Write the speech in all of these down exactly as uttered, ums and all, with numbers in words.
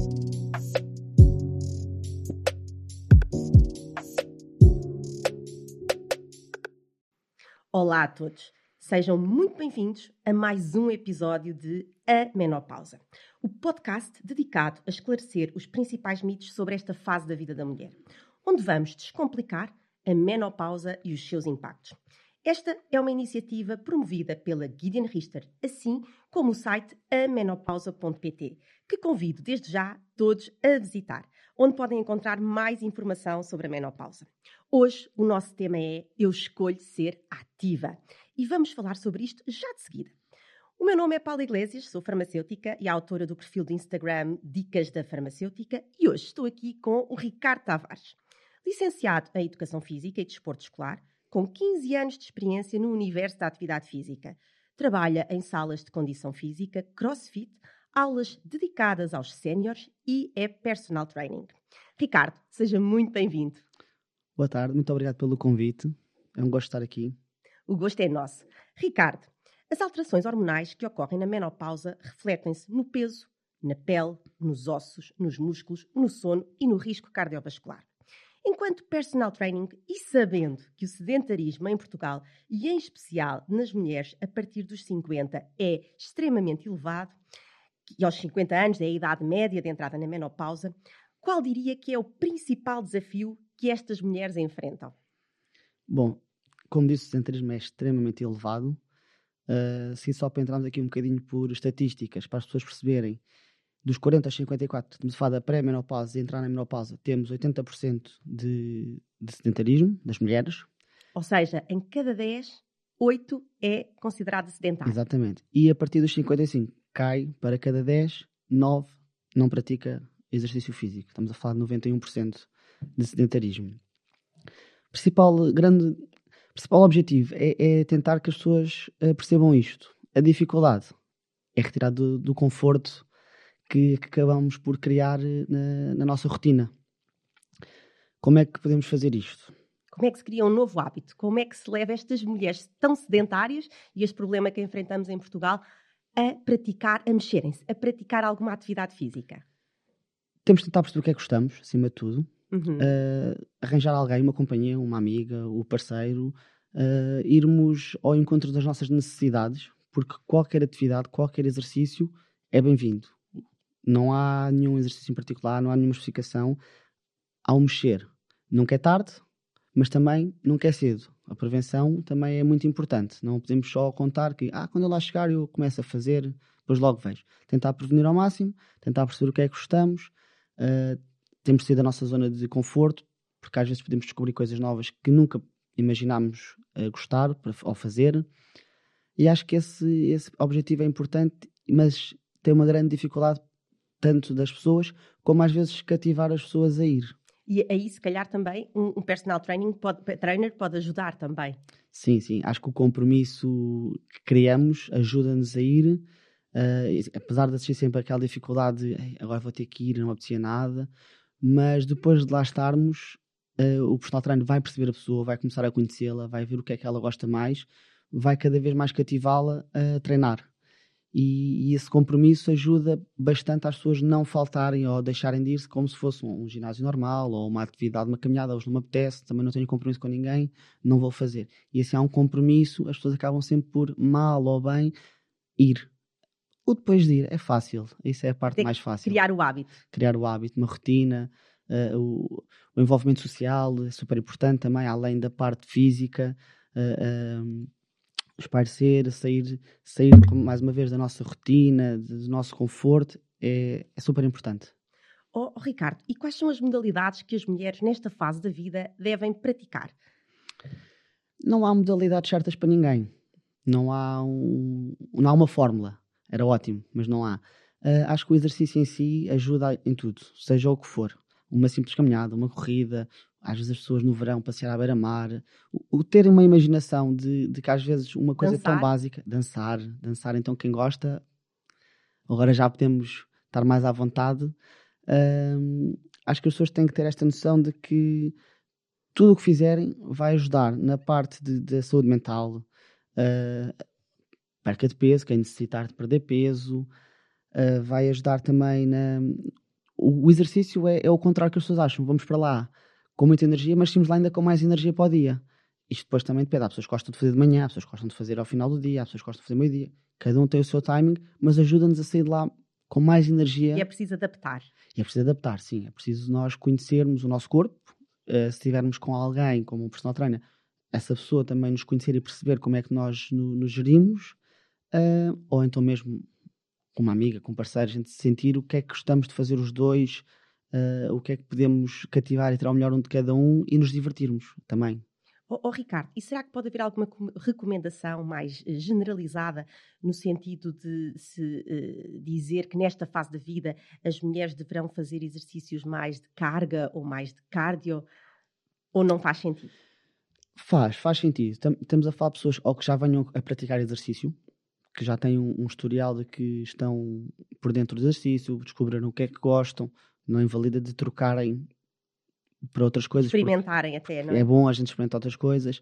Olá a todos, sejam muito bem-vindos a mais um episódio de A Menopausa, o podcast dedicado a esclarecer os principais mitos sobre esta fase da vida da mulher, onde vamos descomplicar a menopausa e os seus impactos. Esta é uma iniciativa promovida pela Gideon Richter, assim como o site a menopausa ponto pt, que convido desde já todos a visitar, onde podem encontrar mais informação sobre a menopausa. Hoje o nosso tema é Eu Escolho Ser Ativa e vamos falar sobre isto já de seguida. O meu nome é Paula Iglesias, sou farmacêutica e autora do perfil de Instagram Dicas da Farmacêutica e hoje estou aqui com o Ricardo Tavares, licenciado em Educação Física e Desporto Escolar, com quinze anos de experiência no universo da atividade física. Trabalha em salas de condição física, crossfit, aulas dedicadas aos séniores e é personal training. Ricardo, seja muito bem-vindo. Boa tarde, muito obrigado pelo convite. É um gosto estar aqui. O gosto é nosso. Ricardo, as alterações hormonais que ocorrem na menopausa refletem-se no peso, na pele, nos ossos, nos músculos, no sono e no risco cardiovascular. Enquanto personal training e sabendo que o sedentarismo em Portugal, e em especial nas mulheres a partir dos cinquenta, é extremamente elevado, e aos cinquenta anos é a idade média de entrada na menopausa, qual diria que é o principal desafio que estas mulheres enfrentam? Bom, como disse, o sedentarismo é extremamente elevado. Uh, sim, só para entrarmos aqui um bocadinho por estatísticas, para as pessoas perceberem, dos quarenta aos cinquenta e quatro, estamos a falar da pré-menopausa e entrar na menopausa, temos oitenta por cento de, de sedentarismo das mulheres. Ou seja, em cada dez, oito é considerado sedentário. Exatamente. E a partir dos cinquenta e cinco, cai para cada dez, nove não pratica exercício físico. Estamos a falar de noventa e um por cento de sedentarismo. O principal, grande, principal objetivo é, é tentar que as pessoas uh, percebam isto. A dificuldade é retirar do, do conforto que, que acabamos por criar na, na nossa rotina. Como é que podemos fazer isto? Como é que se cria um novo hábito? Como é que se leva estas mulheres tão sedentárias e este problema que enfrentamos em Portugal a praticar, a mexerem-se, a praticar alguma atividade física? Temos de tentar perceber o que é que gostamos, acima de tudo. Uhum. Uh, arranjar alguém, uma companhia, uma amiga, o parceiro, uh, irmos ao encontro das nossas necessidades, porque qualquer atividade, qualquer exercício é bem-vindo. Não há nenhum exercício em particular, não há nenhuma especificação ao mexer. Nunca é tarde, mas também nunca é cedo. A prevenção também é muito importante. Não podemos só contar que ah, quando eu lá chegar eu começo a fazer, depois logo vejo. Tentar prevenir ao máximo, tentar perceber o que é que gostamos. Uh, temos de sair da nossa zona de conforto, porque às vezes podemos descobrir coisas novas que nunca imaginámos uh, gostar para, ou fazer. E acho que esse, esse objetivo é importante, mas tem uma grande dificuldade tanto das pessoas, como às vezes cativar as pessoas a ir. E aí, se calhar, também um, um personal training pode, trainer pode ajudar também. Sim, sim. Acho que o compromisso que criamos ajuda-nos a ir, uh, apesar de existir sempre aquela dificuldade de agora vou ter que ir, não me apetecia nada, mas depois de lá estarmos, uh, o personal trainer vai perceber a pessoa, vai começar a conhecê-la, vai ver o que é que ela gosta mais, vai cada vez mais cativá-la a treinar. E, e esse compromisso ajuda bastante às pessoas não faltarem ou deixarem de ir como se fosse um, um ginásio normal ou uma atividade, uma caminhada. Hoje não me apetece, também não tenho compromisso com ninguém, não vou fazer. E assim há um compromisso, as pessoas acabam sempre por, mal ou bem, ir. O depois de ir é fácil, isso é a parte Tem mais fácil. Criar o hábito. Criar o hábito, uma rotina, uh, o, o envolvimento social é super importante também, além da parte física. Uh, uh, espairecer, sair, sair mais uma vez da nossa rotina, do nosso conforto, é, é super importante. Oh, oh, Ricardo, e quais são as modalidades que as mulheres nesta fase da vida devem praticar? Não há modalidades certas para ninguém. Não há, um, não há uma fórmula. Era ótimo, mas não há. Uh, acho que o exercício em si ajuda em tudo, seja o que for. Uma simples caminhada, uma corrida, às vezes as pessoas no verão passear à beira-mar, o, o ter uma imaginação de, de que às vezes uma coisa Dançar. tão básica, dançar, dançar, então quem gosta, agora já podemos estar mais à vontade. Uh, acho que as pessoas têm que ter esta noção de que tudo o que fizerem vai ajudar na parte de, de saúde mental, uh, perca de peso, quem necessitar de perder peso, uh, vai ajudar também na... o, o exercício é, é o contrário que as pessoas acham. Vamos para lá com muita energia, mas saímos lá ainda com mais energia para o dia. Isto depois também depende. Há pessoas que gostam de fazer de manhã, há pessoas que gostam de fazer ao final do dia, há pessoas que gostam de fazer meio-dia. Cada um tem o seu timing, mas ajuda-nos a sair de lá com mais energia. E é preciso adaptar. E é preciso adaptar, sim. É preciso nós conhecermos o nosso corpo. Uh, se estivermos com alguém, como um personal trainer, essa pessoa também nos conhecer e perceber como é que nós no, nos gerimos. Uh, ou então mesmo com uma amiga, com um parceiro, a gente sentir o que é que gostamos de fazer os dois, uh, o que é que podemos cativar e tirar o melhor um de cada um e nos divertirmos também. Oh, oh, Ricardo, e será que pode haver alguma recomendação mais generalizada no sentido de se uh, dizer que nesta fase da vida as mulheres deverão fazer exercícios mais de carga ou mais de cardio, ou não faz sentido? Faz, faz sentido. Estamos a falar de pessoas ou que já venham a praticar exercício, que já têm um, um historial de que estão por dentro do exercício, descobriram o que é que gostam, não invalida de trocarem para outras coisas. Experimentarem até, não é? É bom a gente experimentar outras coisas.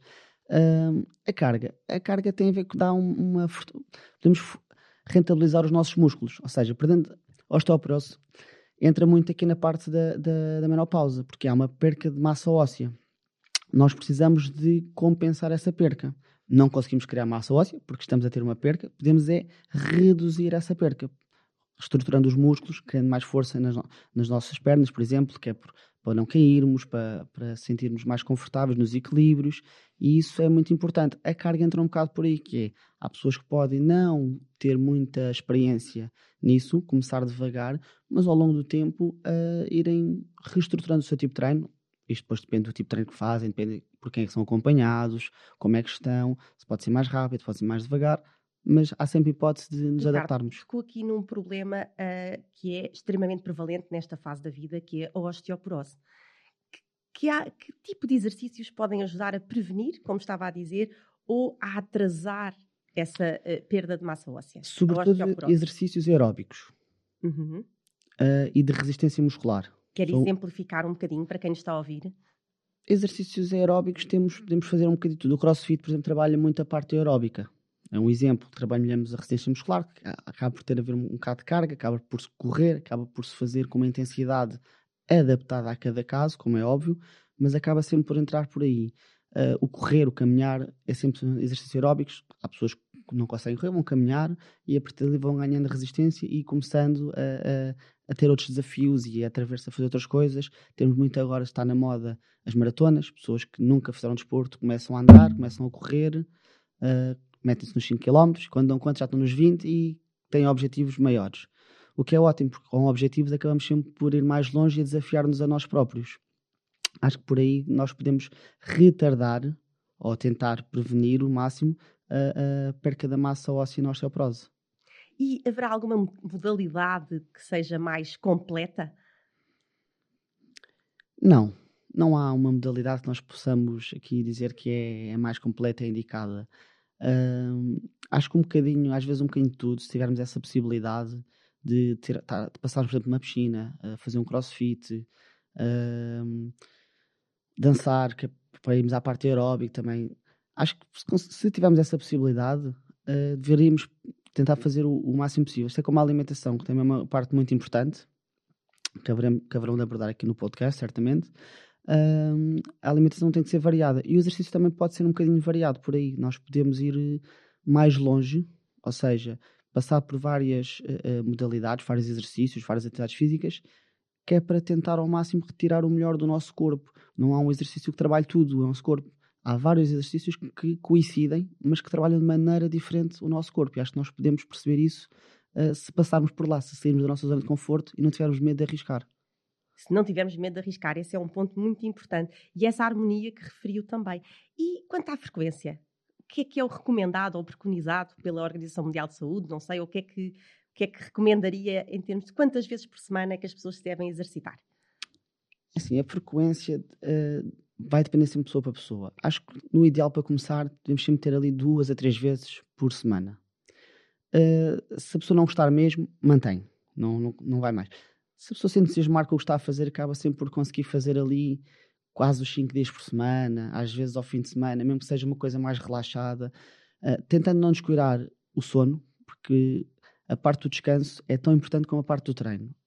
Um, a carga. A carga tem a ver com dar uma... Podemos rentabilizar os nossos músculos. Ou seja, perdendo osteoporose, entra muito aqui na parte da, da, da menopausa, porque há uma perca de massa óssea. Nós precisamos de compensar essa perca. Não conseguimos criar massa óssea, porque estamos a ter uma perca. Podemos é reduzir essa perca. Estruturando os músculos, criando mais força nas, nas nossas pernas, por exemplo, que é por, para não cairmos, para, para sentirmos mais confortáveis nos equilíbrios, e isso é muito importante. A carga entra um bocado por aí, que é, há pessoas que podem não ter muita experiência nisso, começar devagar, mas ao longo do tempo uh, irem reestruturando o seu tipo de treino. Isto depois depende do tipo de treino que fazem, depende por quem é que são acompanhados, como é que estão, se pode ser mais rápido, pode ser mais devagar, mas há sempre hipótese de nos Ricardo, adaptarmos. Ficou aqui num problema uh, que é extremamente prevalente nesta fase da vida, que é a osteoporose. Que, que, há, que tipo de exercícios podem ajudar a prevenir, como estava a dizer, ou a atrasar essa uh, perda de massa óssea? Sobretudo exercícios aeróbicos uhum. uh, e de resistência muscular. Quer São... exemplificar um bocadinho para quem nos está a ouvir? Exercícios aeróbicos temos, podemos fazer um bocadinho tudo. O CrossFit, por exemplo, trabalha muito a parte aeróbica. É um exemplo. Trabalhamos a resistência muscular, que acaba por ter a ver um bocado de carga, acaba por se correr, acaba por se fazer com uma intensidade adaptada a cada caso, como é óbvio, mas acaba sempre por entrar por aí. Uh, o correr, o caminhar, é sempre exercícios aeróbicos. Há pessoas que não conseguem correr, vão caminhar e a partir dali vão ganhando resistência e começando a, a, a ter outros desafios e a através a fazer outras coisas. Temos muito agora, está na moda, as maratonas. Pessoas que nunca fizeram desporto começam a andar, começam a correr, uh, metem-se nos cinco quilómetros, quando dão conta já estão nos vinte e têm objetivos maiores. O que é ótimo, porque com objetivos acabamos sempre por ir mais longe e a desafiar-nos a nós próprios. Acho que por aí nós podemos retardar ou tentar prevenir o máximo a, a perca da massa óssea na osteoporose. E haverá alguma modalidade que seja mais completa? Não. Não há uma modalidade que nós possamos aqui dizer que é, é mais completa e indicada. Uh, acho que um bocadinho, às vezes um bocadinho de tudo, se tivermos essa possibilidade de, ter, tá, de passarmos, por exemplo, numa piscina, uh, fazer um crossfit, uh, dançar, que é para irmos à parte aeróbica também. Acho que se, se tivermos essa possibilidade, uh, deveríamos tentar fazer o, o máximo possível. Isto é como a alimentação, que também é uma parte muito importante, que haverão, que haverão de abordar aqui no podcast, certamente. Uh, a alimentação tem que ser variada e o exercício também pode ser um bocadinho variado por aí. Nós podemos ir mais longe, ou seja, passar por várias uh, modalidades, vários exercícios, várias atividades físicas, que é para tentar ao máximo retirar o melhor do nosso corpo. Não há um exercício que trabalhe tudo o nosso corpo. Há vários exercícios que, que coincidem, mas que trabalham de maneira diferente o nosso corpo, e acho que nós podemos perceber isso uh, se passarmos por lá, se sairmos da nossa zona de conforto e não tivermos medo de arriscar. Se não tivermos medo de arriscar, esse é um ponto muito importante. E essa harmonia que referiu também. E quanto à frequência? O que é que é o recomendado ou preconizado pela Organização Mundial de Saúde? Não sei, o que é que, o que é que recomendaria em termos de quantas vezes por semana é que as pessoas se devem exercitar? Assim, a frequência uh, vai depender sempre de pessoa para pessoa. Acho que no ideal para começar, devemos sempre ter ali duas a três vezes por semana. Uh, se a pessoa não gostar mesmo, mantém. Não, não, não vai mais. Se a pessoa se entusiasmar com o que está a fazer, acaba sempre por conseguir fazer ali quase os cinco dias por semana, às vezes ao fim de semana, mesmo que seja uma coisa mais relaxada, uh, tentando não descuidar o sono, porque a parte do descanso é tão importante como a parte do treino.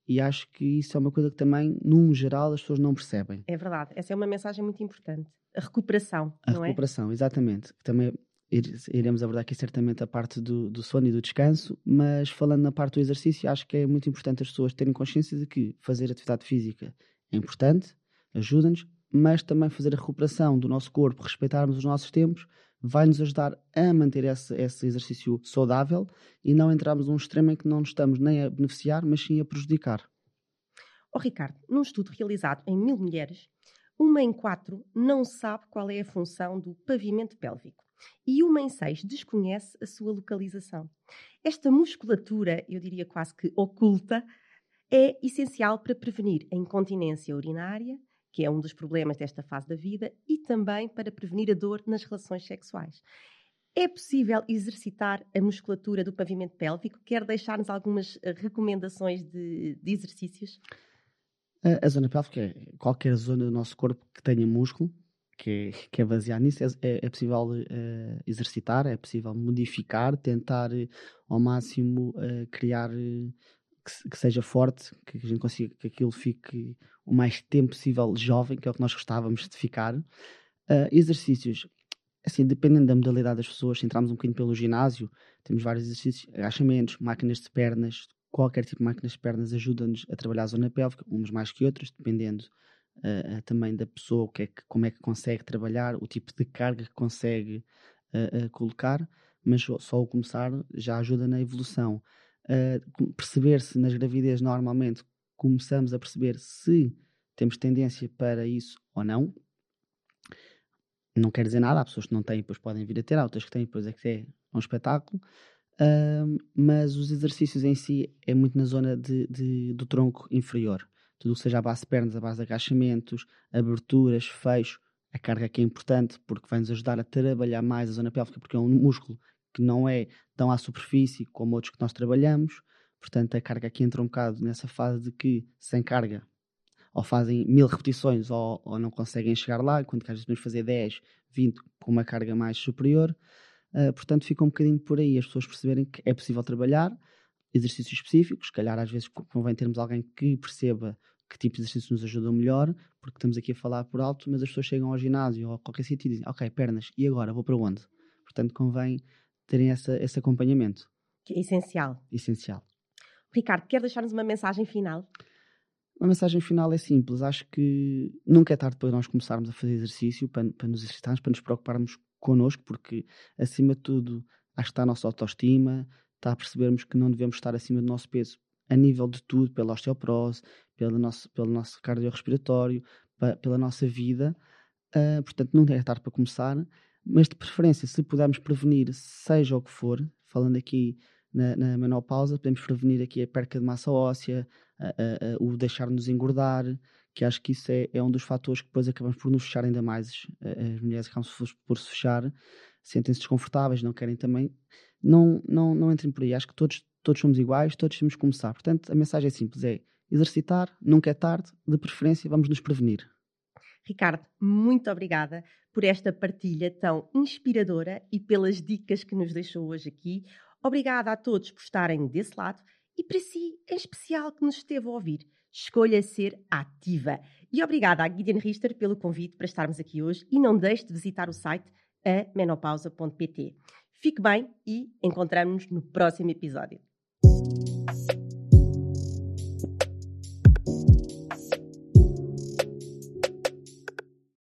E acho que isso é uma coisa que também, num geral, as pessoas não percebem. É verdade. Essa é uma mensagem muito importante. A recuperação, A não recuperação, é? Exatamente. Também iremos abordar aqui certamente a parte do, do sono e do descanso, mas falando na parte do exercício, acho que é muito importante as pessoas terem consciência de que fazer atividade física é importante, ajuda-nos, mas também fazer a recuperação do nosso corpo, respeitarmos os nossos tempos, vai nos ajudar a manter esse, esse exercício saudável e não entrarmos num extremo em que não nos estamos nem a beneficiar, mas sim a prejudicar. Oh, Ricardo, num estudo realizado em mil mulheres, uma em quatro não sabe qual é a função do pavimento pélvico e uma em seis desconhece a sua localização. Esta musculatura, eu diria quase que oculta, é essencial para prevenir a incontinência urinária, que é um dos problemas desta fase da vida, e também para prevenir a dor nas relações sexuais. É possível exercitar a musculatura do pavimento pélvico? Quer deixar-nos algumas recomendações de, de exercícios? A, a zona pélvica é qualquer zona do nosso corpo que tenha músculo, que é, que é baseado nisso, é, é possível uh, exercitar, é possível modificar, tentar uh, ao máximo uh, criar... Uh, Que, que seja forte, que a gente consiga que aquilo fique o mais tempo possível jovem, que é o que nós gostávamos de ficar. Uh, exercícios, assim, dependendo da modalidade das pessoas, se entrarmos um bocadinho pelo ginásio, temos vários exercícios, agachamentos, máquinas de pernas, qualquer tipo de máquinas de pernas ajuda-nos a trabalhar a zona pélvica, umas mais que outras, dependendo uh, uh, também da pessoa, o que é que, como é que consegue trabalhar, o tipo de carga que consegue uh, uh, colocar, mas só o começar já ajuda na evolução. Uh, perceber se nas gravidez normalmente começamos a perceber se temos tendência para isso ou não. Não quer dizer nada, há pessoas que não têm, depois podem vir a ter, há outras que têm, depois é que é um espetáculo. Uh, mas os exercícios em si é muito na zona de, de, do tronco inferior. Tudo o que seja a base de pernas, a base de agachamentos, aberturas, fecho, a carga aqui é importante porque vai nos ajudar a trabalhar mais a zona pélvica, porque é um músculo que não é tão à superfície como outros que nós trabalhamos, portanto a carga aqui entra um bocado nessa fase de que sem carga ou fazem mil repetições ou, ou não conseguem chegar lá, enquanto que às vezes podemos fazer dez, vinte com uma carga mais superior, uh, portanto fica um bocadinho por aí as pessoas perceberem que é possível trabalhar exercícios específicos, se calhar às vezes convém termos alguém que perceba que tipo de exercícios nos ajudam melhor, porque estamos aqui a falar por alto, mas as pessoas chegam ao ginásio ou a qualquer sítio e dizem, ok, pernas, e agora, vou para onde? Portanto convém terem essa, esse acompanhamento. Que é essencial. Essencial. Ricardo, quer deixar-nos uma mensagem final? A mensagem final é simples. Acho que nunca é tarde para nós começarmos a fazer exercício, para, para nos exercitarmos, para nos preocuparmos connosco, porque acima de tudo acho que está a nossa autoestima, está a percebermos que não devemos estar acima do nosso peso a nível de tudo, pela osteoporose, pelo nosso, pelo nosso cardiorrespiratório, pela nossa vida. Uh, portanto, não é tarde para começar, mas de preferência, se pudermos prevenir, seja o que for, falando aqui na, na menopausa, podemos prevenir aqui a perca de massa óssea, uh, uh, uh, o deixar-nos engordar, que acho que isso é, é um dos fatores que depois acabamos por nos fechar ainda mais. Uh, as mulheres acabam por se fechar, sentem-se desconfortáveis, não querem também. Não, não, não entrem por aí, acho que todos, todos somos iguais, todos temos que começar. Portanto, a mensagem é simples, é exercitar, nunca é tarde, de preferência vamos nos prevenir. Ricardo, muito obrigada por esta partilha tão inspiradora e pelas dicas que nos deixou hoje aqui. Obrigada a todos por estarem desse lado e para si, em especial, que nos esteve a ouvir. Escolha ser ativa. E obrigada à Gideon Richter pelo convite para estarmos aqui hoje e não deixe de visitar o site a menopausa ponto pt. Fique bem e encontramos-nos no próximo episódio.